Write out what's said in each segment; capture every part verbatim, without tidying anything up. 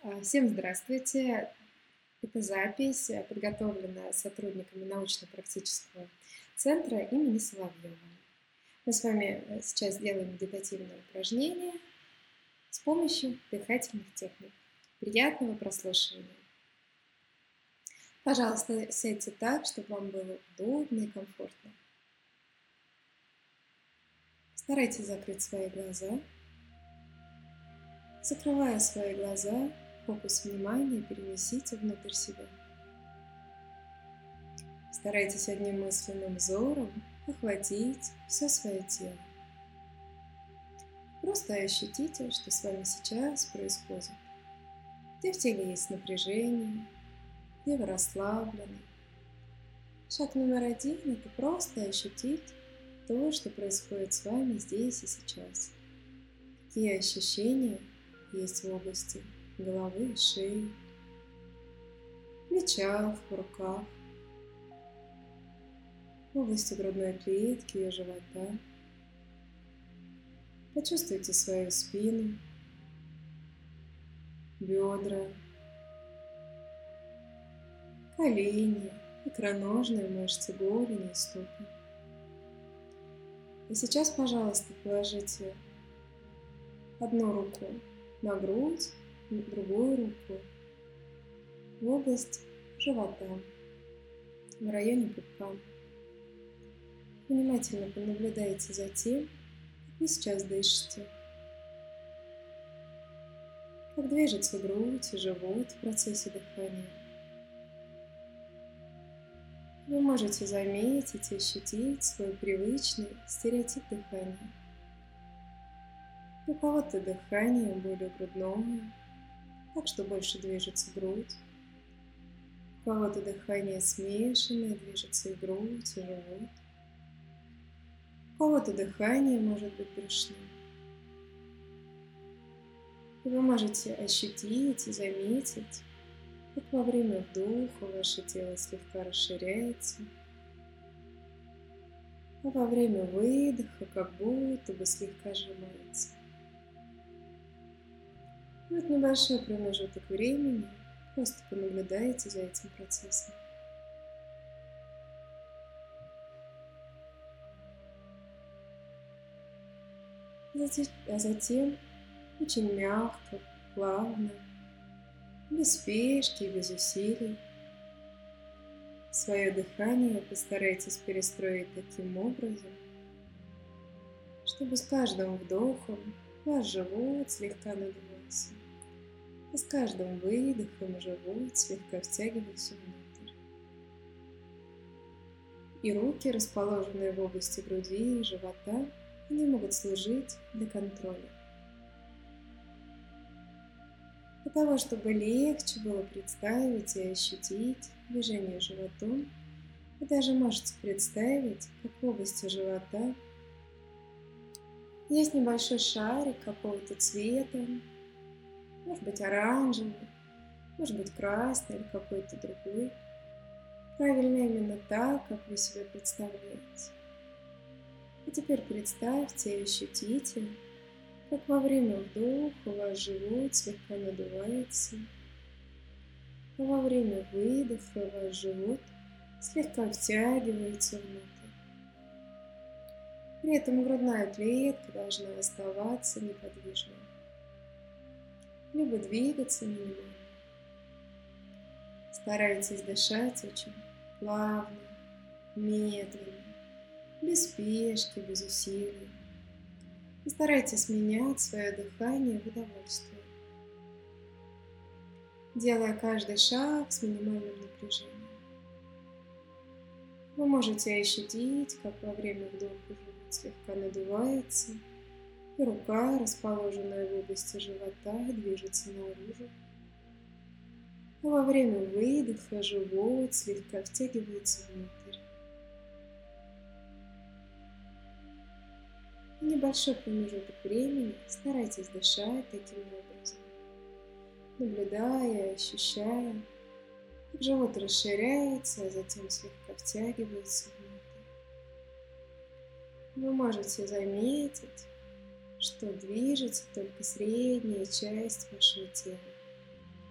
А, Всем здравствуйте! Это запись, э, подготовленная сотрудниками научно-практического центра имени Соловьева. Мы с вами э, сейчас сделаем медитативное упражнение с помощью дыхательных техник. Приятного прослушивания! Пожалуйста, сядьте так, чтобы вам было удобно и комфортно. Старайтесь закрыть свои глаза. Закрывая свои глаза, фокус внимания перенесите внутрь себя. Старайтесь одним мысленным взором охватить все свое тело. Просто ощутите, что с вами сейчас происходит. Где в теле есть напряжение, где вы расслаблены. Шаг номер один – это просто ощутить то, что происходит с вами здесь и сейчас. Какие ощущения есть в области головы и шеи, в плечах, в руках, в области грудной клетки и живота. Почувствуйте свою спину, бедра, колени, икроножные мышцы голени и стопы. И сейчас, пожалуйста, положите одну руку на грудь, другую руку в область живота, в районе пупка. Внимательно понаблюдайте за тем, как вы сейчас дышите, как движется грудь и живот в процессе дыхания. Вы можете заметить и ощутить свой привычный стереотип дыхания. У кого-то дыхание более грудное, так что больше движется грудь. У кого-то дыхание смешанное, движется и грудь, и живот. У кого-то дыхание может быть брюшным. И вы можете ощутить и заметить, как во время вдоха ваше тело слегка расширяется, а во время выдоха как будто бы слегка сжимается. И вот небольшой промежуток времени, просто понаблюдайте за этим процессом. А затем очень мягко, плавно, без спешки и без усилий свое дыхание постарайтесь перестроить таким образом, чтобы с каждым вдохом ваш живот слегка надувался, а с каждым выдохом живот слегка втягивался внутрь. И руки, расположенные в области груди и живота, они могут служить для контроля. Для того, чтобы легче было представить и ощутить движение животом, вы даже можете представить, как в области живота есть небольшой шарик какого-то цвета, может быть оранжевый, может быть красный или какой-то другой. Правильно именно так, как вы себе представляете. И теперь представьте и ощутите, как во время вдоха ваш живот слегка надувается, а во время выдоха ваш живот слегка втягивается внутрь. При этом грудная клетка должна оставаться неподвижной, либо двигаться минимально. Старайтесь дышать очень плавно, медленно, без спешки, без усилий. И старайтесь менять свое дыхание в удовольствие, делая каждый шаг с минимальным напряжением. Вы можете ощутить, как во время вдоха живот слегка надувается, и рука, расположенная в области живота, движется наружу. А во время выдоха живот слегка втягивается внутрь. В небольшой промежуток времени старайтесь дышать таким образом, наблюдая и ощущая, как живот расширяется, а затем слегка втягивается внутрь. Вы можете заметить, что движется только средняя часть вашего тела.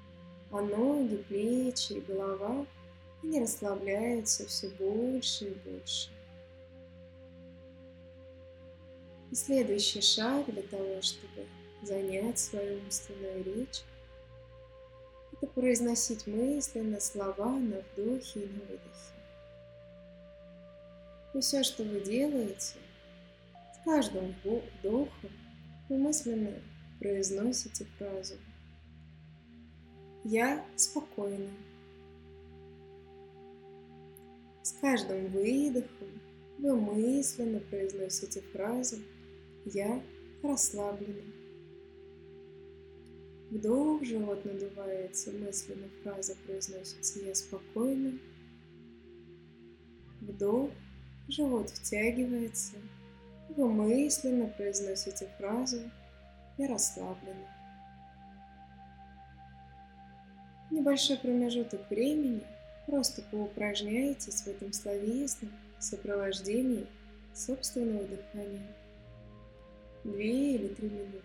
а ноги, плечи и голова, они расслабляются все больше и больше. И следующий шаг для того, чтобы занять свою умственную речь, это произносить мысленно слова на вдохе и на выдохе. И все, что вы делаете, с каждым вдохом вы мысленно произносите фразу «Я спокойна». С каждым выдохом вы мысленно произносите фразу «Я расслаблена». Вдох, живот надувается, мысленно фраза произносится «Я спокойна». Вдох, живот втягивается, вы мысленно произносите фразу «Я расслаблена». Небольшой промежуток времени просто поупражняйтесь в этом словесном сопровождении собственного дыхания. Две или три минуты.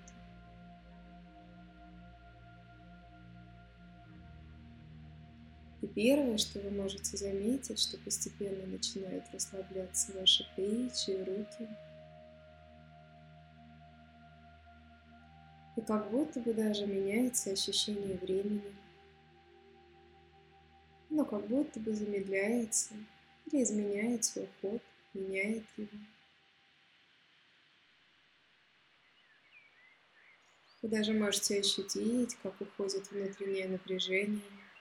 И первое, что вы можете заметить, что постепенно начинают расслабляться ваши плечи и руки. И как будто бы даже меняется ощущение времени. Оно как будто бы замедляется или изменяет свой ход, меняет его. Вы даже можете ощутить, как уходит внутреннее напряжение.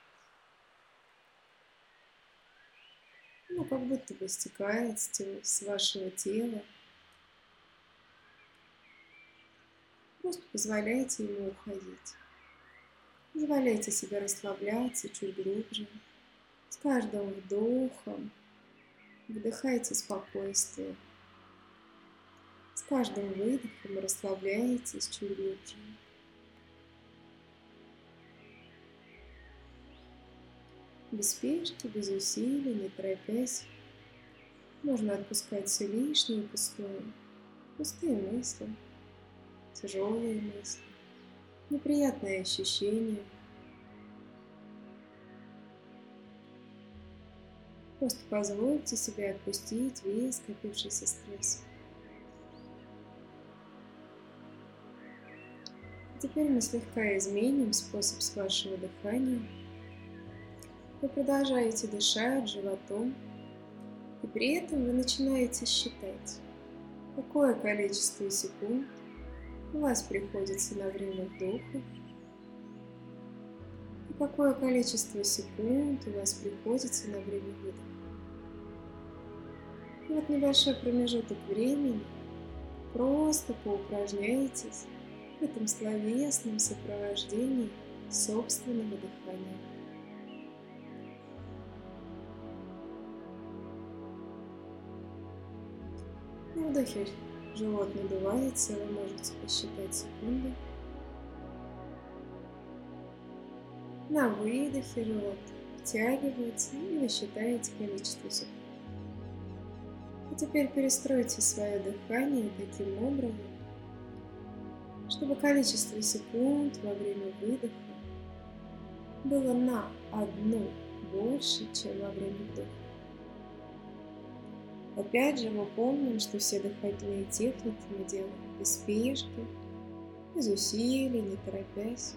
Оно как будто бы стекает с вашего тела. Просто позволяйте ему уходить. Позволяйте себе расслабляться чуть глубже. С каждым вдохом вдыхайте спокойствие. С каждым выдохом расслабляйтесь чуть глубже. Без спешки, без усилий, не торопясь. Можно отпускать все лишнее и пустое. Пустые мысли, тяжелые мысли, неприятные ощущения. Просто позвольте себе отпустить весь скопившийся стресс. Теперь мы слегка изменим способ с вашего дыхания. Вы продолжаете дышать животом, и при этом вы начинаете считать, какое количество секунд у вас приходится на время вдоха, и какое количество секунд у вас приходится на время выдоха. И вот небольшой промежуток времени просто поупражняйтесь в этом словесном сопровождении собственного дыхания. На вдохе живот надувается, вы можете посчитать секунды. На выдохе живот втягивается, и вы считаете количество секунд. А теперь перестройте свое дыхание таким образом, чтобы количество секунд во время выдоха было на одну больше, чем во время вдоха. Опять же, мы помним, что все дыхательные техники мы делаем без спешки, без усилий, не торопясь.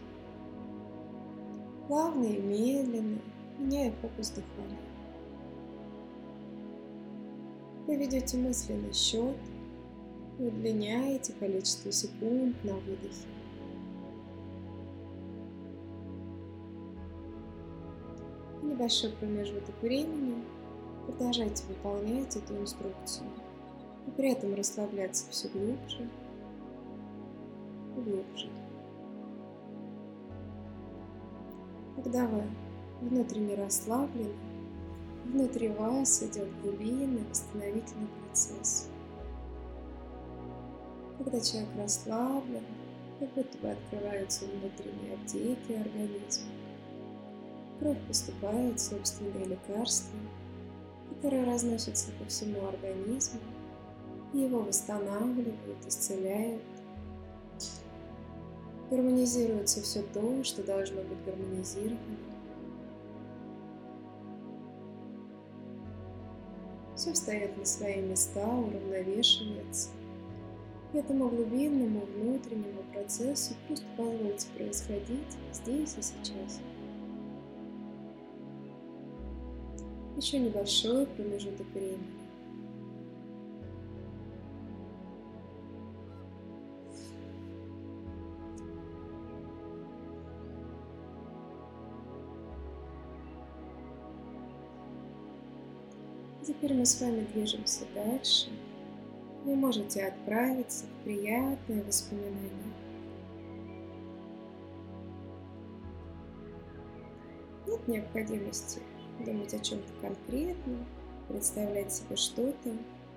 Плавно и медленно, меняя фокус дыхания. Вы ведете мысленный счет, вы удлиняете количество секунд на выдохе. Небольшой промежуток времени. Продолжайте выполнять эту инструкцию и при этом расслабляться все глубже и глубже. Когда вы внутренне расслаблены, внутри вас идет глубинный восстановительный процесс. Когда человек расслаблен, как будто бы открываются внутренние аптеки организма. Кровь поступает в собственные лекарства, которые разносятся по всему организму, и его восстанавливают, исцеляют. Гармонизируется все то, что должно быть гармонизировано. Все встает на свои места, уравновешивается. И этому глубинному внутреннему процессу просто позвольте происходить здесь и сейчас. Еще небольшой промежуток времени. Теперь мы с вами движемся дальше. Вы можете отправиться в приятные воспоминания. Нет необходимости думать о чем-то конкретном, представлять себе что-то.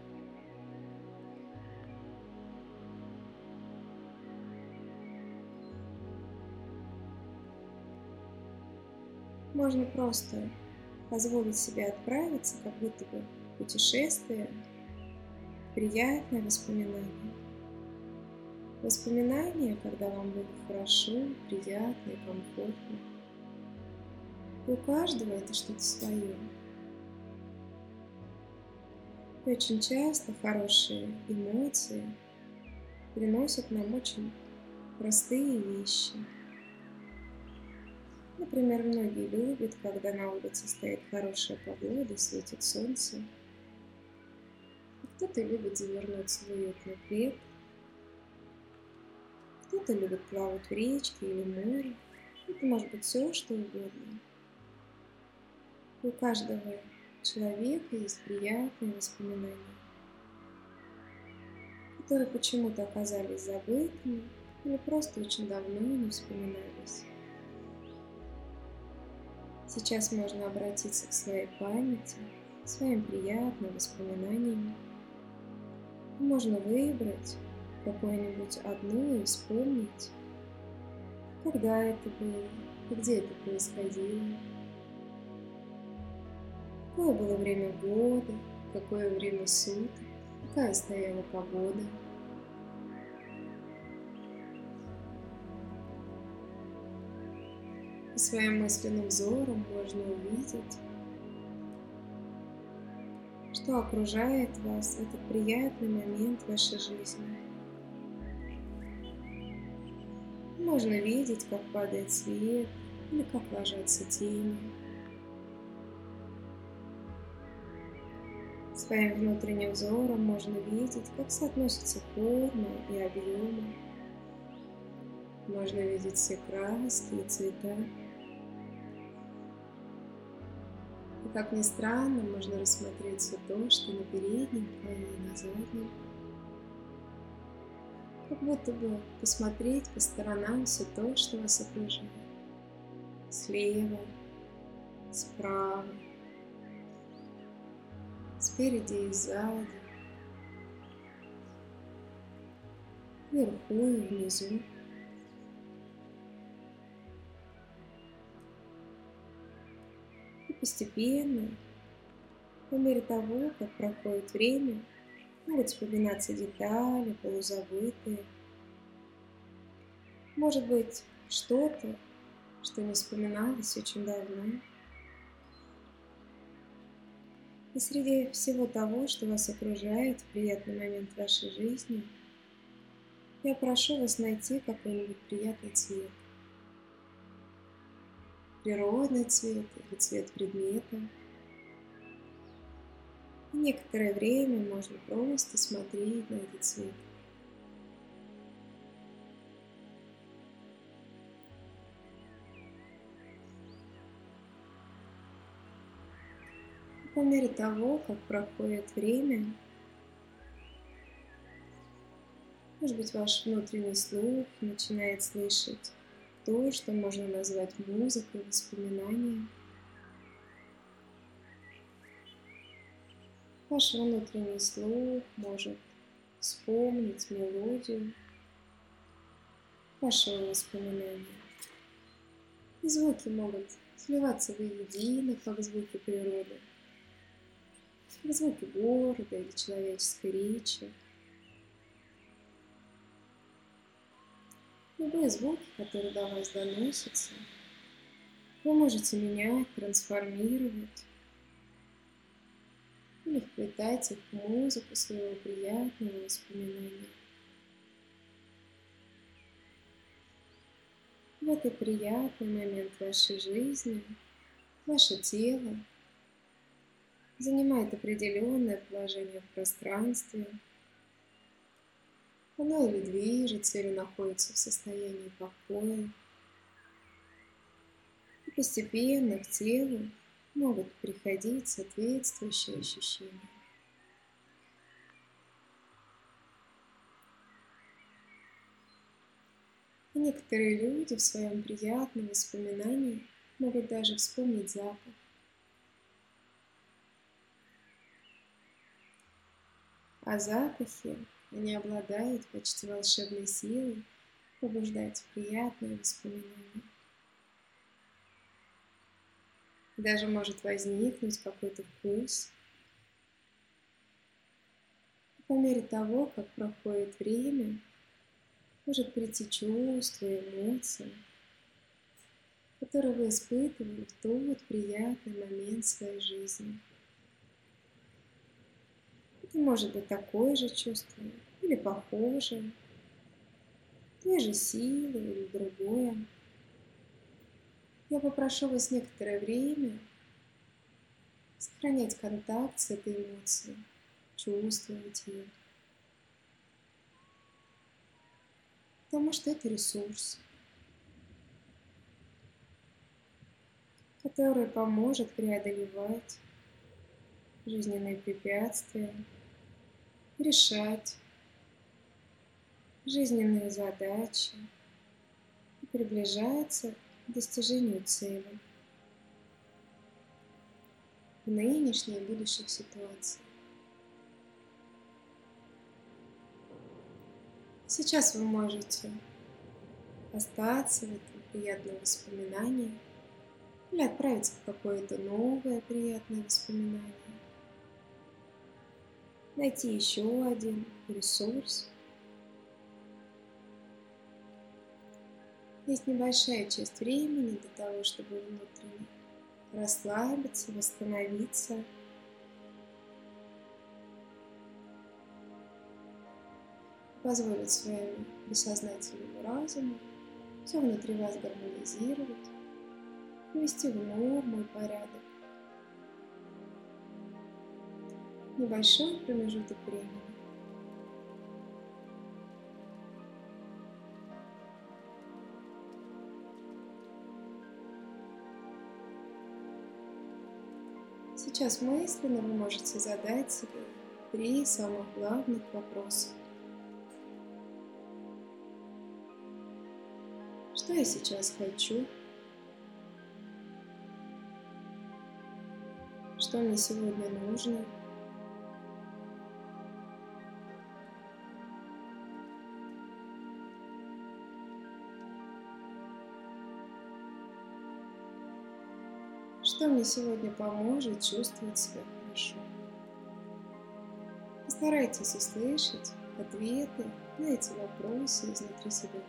Можно просто позволить себе отправиться, как будто бы в путешествие, приятное воспоминание. Воспоминания, когда вам было хорошо, приятно и комфортно. И у каждого это что-то свое. И очень часто хорошие эмоции приносят нам очень простые вещи. Например, многие любят, когда на улице стоит хорошая погода, светит солнце. И кто-то любит завернуться в уютный плед. Кто-то любит плавать в речке или море. Это может быть все, что угодно. У каждого человека есть приятные воспоминания, которые почему-то оказались забытыми или просто очень давно не вспоминались. Сейчас можно обратиться к своей памяти, к своим приятным воспоминаниям. И можно выбрать какое-нибудь одно и вспомнить, когда это было и где это происходило. Какое было время года, какое время суток, какая стояла погода. И своим мысленным взором можно увидеть, что окружает вас в этот приятный момент в вашей жизни. Можно видеть, как падает свет или как ложатся тени. Своим внутренним взором можно видеть, как соотносятся формы и объемы. Можно видеть все краски и цвета. И как ни странно, можно рассмотреть все то, что на переднем плане и на заднем. Как будто бы посмотреть по сторонам все то, что вас окружает. Слева, справа, спереди и сзади, вверху и внизу. И постепенно, по мере того, как проходит время, могут вспоминаться детали, полузабытые. Может быть, что-то, что не вспоминалось очень давно. И среди всего того, что вас окружает в приятный момент вашей жизни, я прошу вас найти какой-нибудь приятный цвет. Природный цвет или цвет предмета. И некоторое время можно просто смотреть на этот цвет. И по мере того, как проходит время, может быть, ваш внутренний слух начинает слышать то, что можно назвать музыкой, воспоминанием. Ваш внутренний слух может вспомнить мелодию вашего воспоминания. И звуки могут сливаться воедино, как звуки природы, как звуки города или человеческой речи. И Любые звуки, которые до вас доносятся, вы можете менять, трансформировать или вплетать их в музыку своего приятного воспоминания. В этот приятный момент вашей жизни ваше тело занимает определенное положение в пространстве. Оно или движется, или находится в состоянии покоя. И постепенно к телу могут приходить соответствующие ощущения. И некоторые люди в своем приятном воспоминании могут даже вспомнить запах. А запахи, они обладают почти волшебной силой побуждать приятные воспоминания. Даже может возникнуть какой-то вкус. И по мере того, как проходит время, может прийти чувство, эмоции, которые вы испытывали в тот приятный момент своей жизни. Это может быть такое же чувство или похожее, той же силы или другое. Я попрошу вас некоторое время сохранять контакт с этой эмоцией, чувствовать ее. Потому что это ресурс, который поможет преодолевать жизненные препятствия, решать жизненные задачи и приближаться к достижению цели в нынешней и будущих ситуациях. Сейчас вы можете остаться в этом приятном воспоминании или отправиться в какое-то новое приятное воспоминание. Найти еще один ресурс. Есть небольшая часть времени для того, чтобы внутренне расслабиться, восстановиться. Позволить своему бессознательному разуму все внутри вас гармонизировать, привести в норму и порядок. Небольшой промежуток времени. Сейчас мысленно вы можете задать себе три самых главных вопроса. Что я сейчас хочу? Что мне сегодня нужно? Что мне сегодня поможет чувствовать себя хорошо? Постарайтесь услышать ответы на эти вопросы изнутри себя.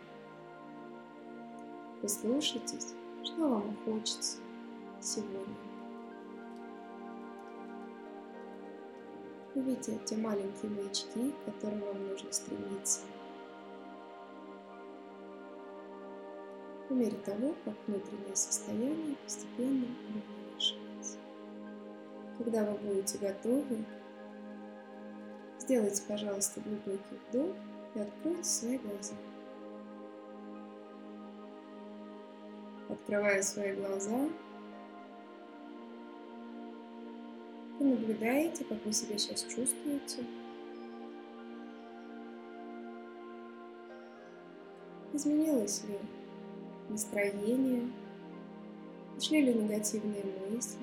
Прислушайтесь, что вам хочется сегодня. Увидите те маленькие маячки, к которым вам нужно стремиться. По мере того, как внутреннее состояние постепенно улучшается. Когда вы будете готовы, сделайте, пожалуйста, глубокий вдох и откройте свои глаза. Открывая свои глаза, вы наблюдаете, как вы себя сейчас чувствуете. Изменилось ли настроение? Ушли ли негативные мысли?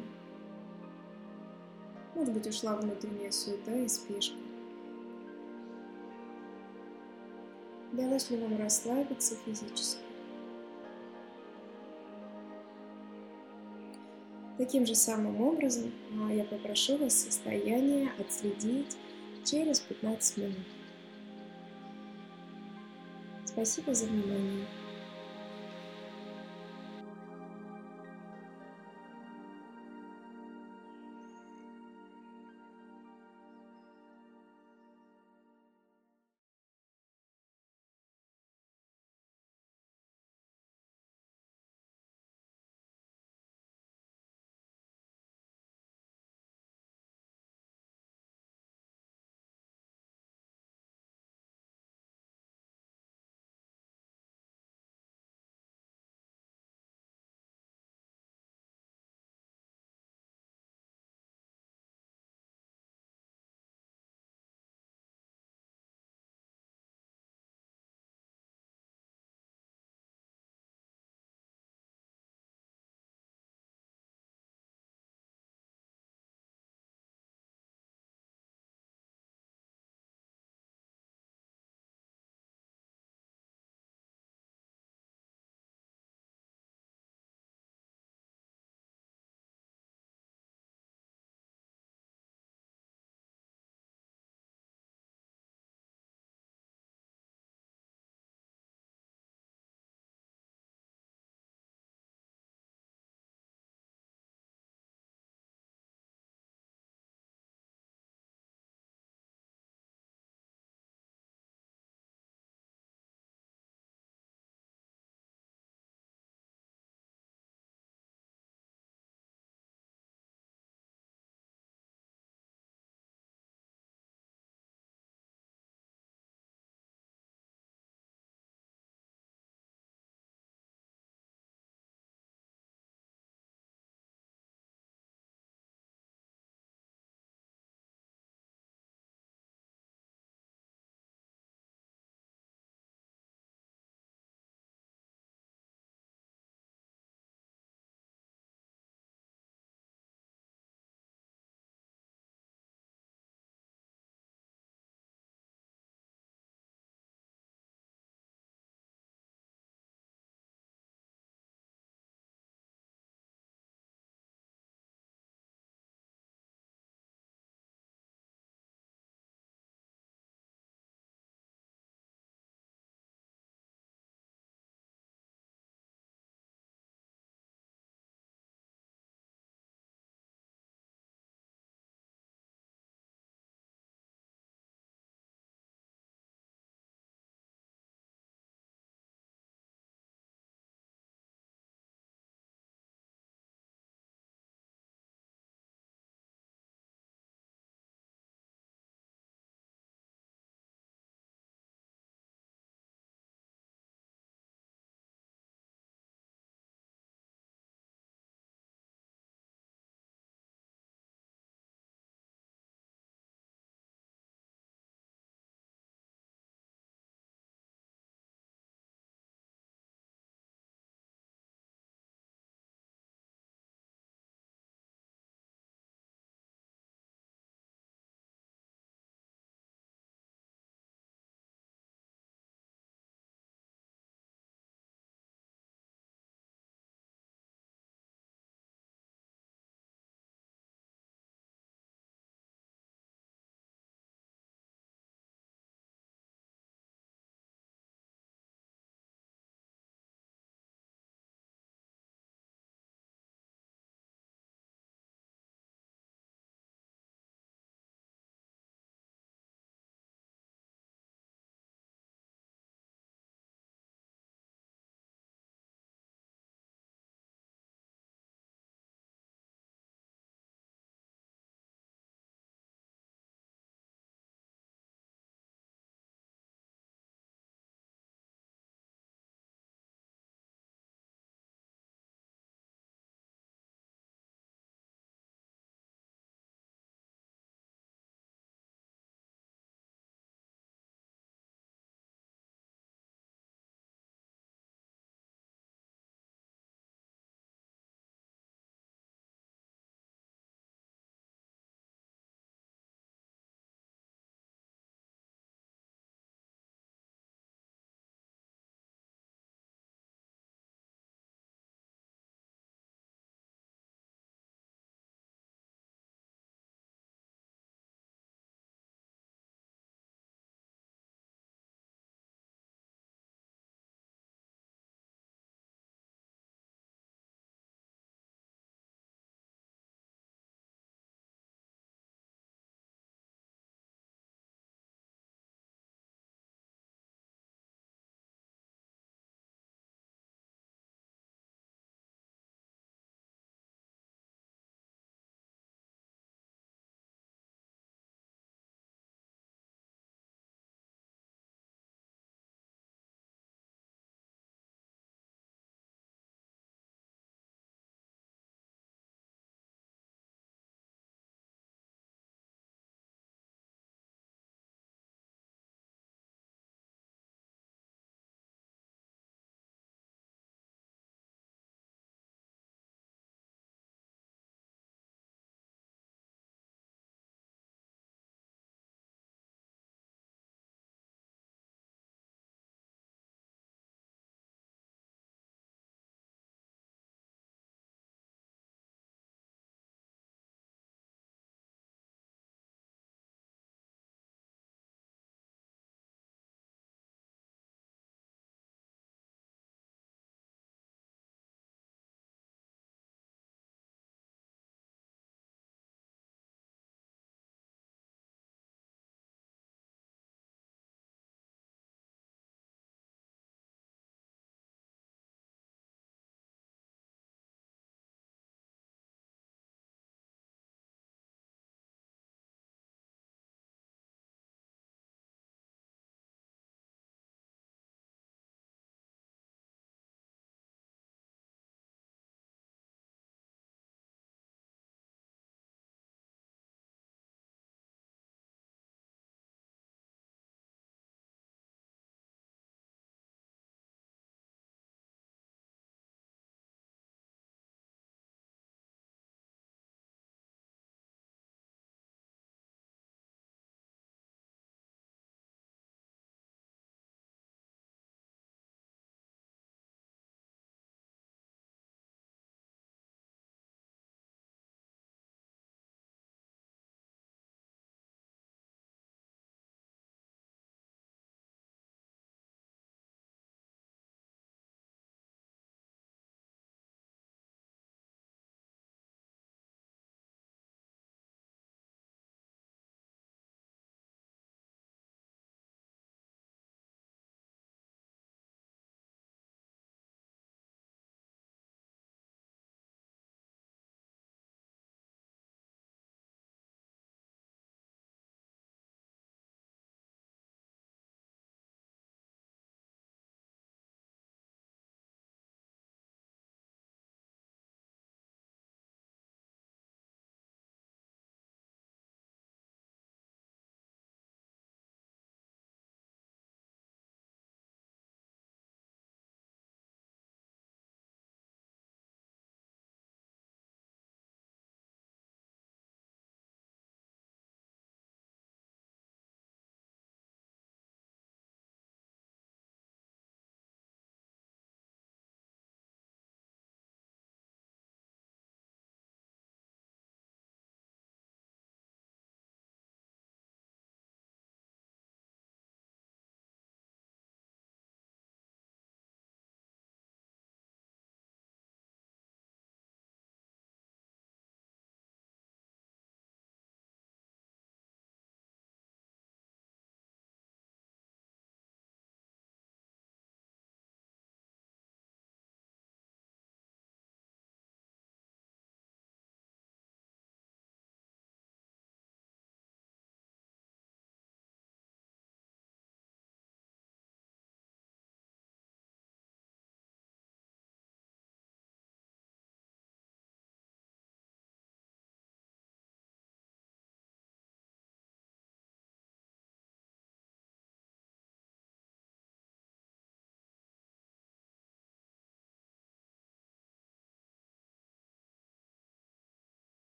Может быть, ушла внутренняя суета и спешка? Удалось ли вам расслабиться физически? Таким же самым образом я попрошу вас состояние отследить через пятнадцать минут. Спасибо за внимание.